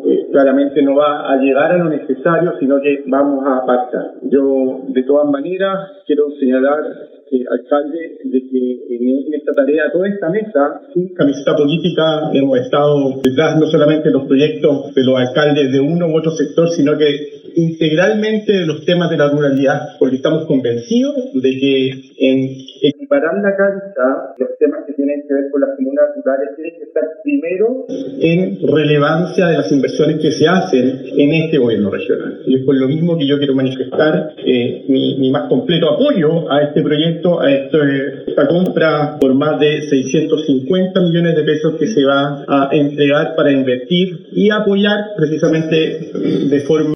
claramente no va a llegar a lo necesario, sino que vamos a pactar. Yo, de todas maneras, quiero señalar, alcalde, de que en esta tarea, toda esta mesa, sin camiseta política, hemos estado detrás no solamente de los proyectos de los alcaldes de uno u otro sector, sino que integralmente de los temas de la ruralidad, porque estamos convencidos de que en equiparar la cancha, los temas que tienen que ver con las comunas rurales tienen que estar primero en relevancia de las inversiones que se hacen en este gobierno regional. Y es por lo mismo que yo quiero manifestar mi más completo apoyo a este proyecto, a esta compra por más de 650 millones de pesos que se va a entregar para invertir y apoyar precisamente de forma